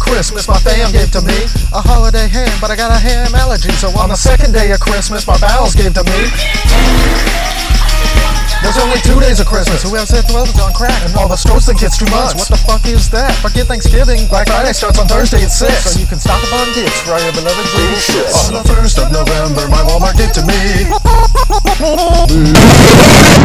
Christmas my fam gave to me a holiday ham, but I got a ham allergy, so on the second day of Christmas my pals gave to me. There's only 2 days of Christmas. Who else said 12 is on crack? And all the strokes think it's 2 months. What the fuck is that? Forget Thanksgiving. Black Friday starts on Thursday at 6. So you can stock up on gifts for your beloved greedy shit. On the 1st of November, my Walmart gave to me